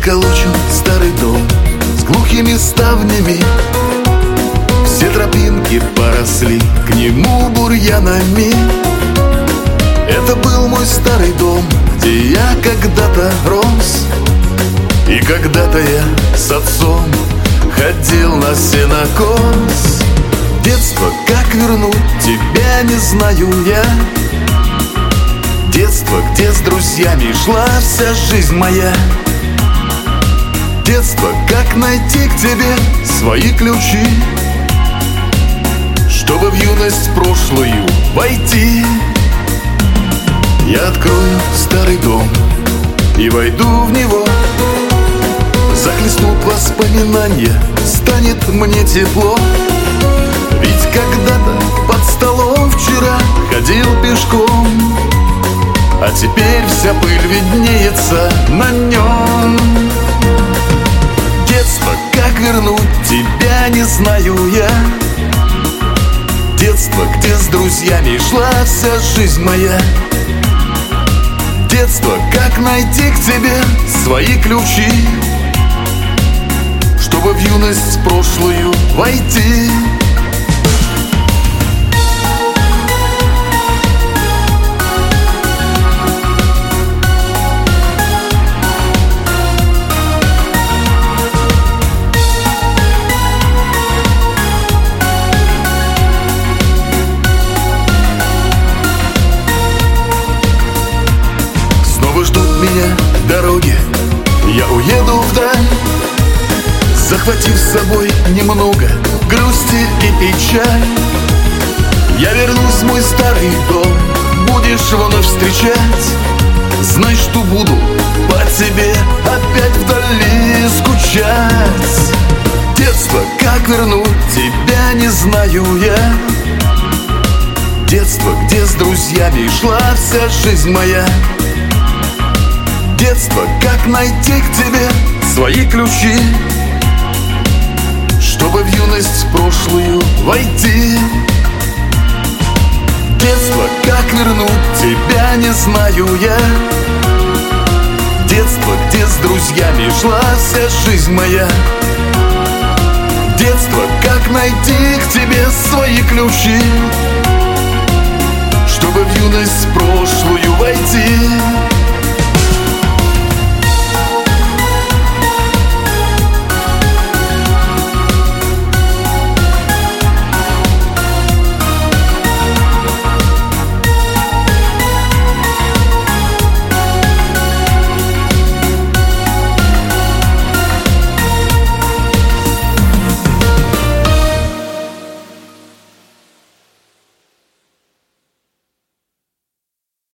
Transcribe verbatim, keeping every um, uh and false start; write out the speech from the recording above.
Заколочен старый дом с глухими ставнями, все тропинки поросли к нему бурьянами. Это был мой старый дом, где я когда-то рос, и когда-то я с отцом ходил на сенокос. Детство, как вернуть тебя, не знаю я. Детство, где с друзьями шла вся жизнь моя. Детство, как найти к тебе свои ключи, чтобы в юность прошлую войти. Я открою старый дом и войду в него. Захлестнут воспоминания, станет мне тепло. Ведь когда-то под столом вчера ходил пешком, а теперь вся пыль виднеется на нем. Детство, как вернуть тебя, не знаю я. Детство, где с друзьями шла вся жизнь моя. Детство, как найти к тебе свои ключи, чтобы в юность прошлую войти. Ждут меня дороги, я уеду вдаль, захватив с собой немного грусти и печаль. Я вернусь в мой старый дом, будешь вновь встречать. Знай, что буду по тебе опять вдали скучать. Детство, как вернуть тебя, не знаю я. Детство, где с друзьями шла вся жизнь моя. Детство, как найти к тебе свои ключи, чтобы в юность прошлую войти. Детство, как вернуть тебя, не знаю я. Детство, где с друзьями шла вся жизнь моя. Детство, как найти к тебе свои ключи, чтобы в юность прошлую войти.